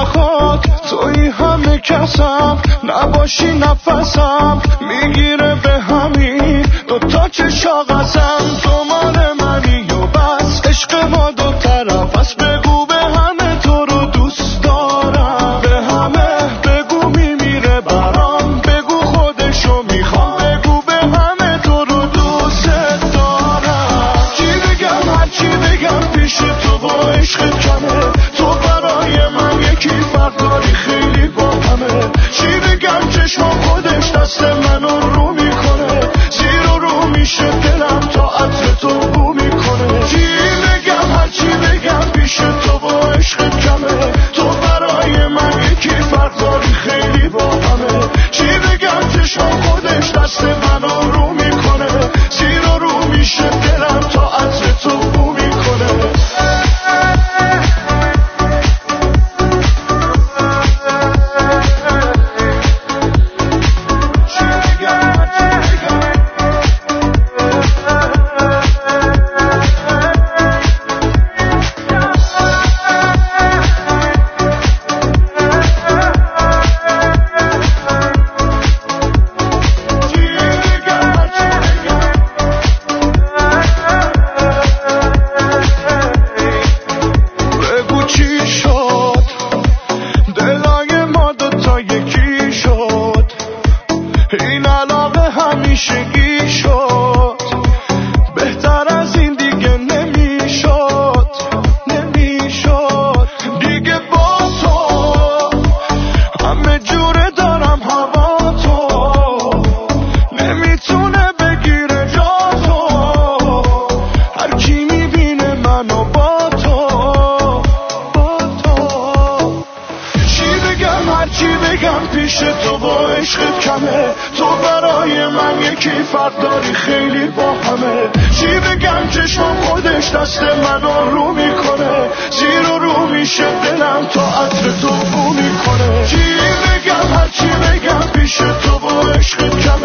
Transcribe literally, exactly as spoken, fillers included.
نخواد توی همه کسم نباشی نفسم میگیره به همین دوتا که شاقسم تو مال منی و بس عشق ما دو طرف است بگو به همه تو رو دوست دارم به همه بگو میمیره برام بگو خودشو میخوام بگو به همه تو رو دوست دارم چی بگم هر چی بگم پیش تو با عشق کمه تو برای من یکی فرق داری خیلی با همه چی بگم چشم خودش دست منو رو میکنه زیر و رو میشه دلم تا عطر تو بو میکنه چی بگم هر چی بگم پیش تو با عشق کمه تو برای من یکی فرق داری خیلی با همه چی بگم چشم خودش دست منو رو میکنه زیر و رو میشه دلم تا عطر تو بو میکنه این علاقه همیشگی شد بهتر از این دیگه نمیشد نمیشد دیگه با تو همه جوره دارم هوا تو نمیتونه بگیره جا تو هر کی میبینه منو با تو با تو چی بگم هر چی بگم پیش تو با عشقت کمه تو برای من یکی فرق داری خیلی با همه چی بگم چشم خودش دست منو رو میکنه زیر و رو میشه دلم تا عطر تو بو میکنه چی بگم هر چی بگم پیش تو با عشقت کمه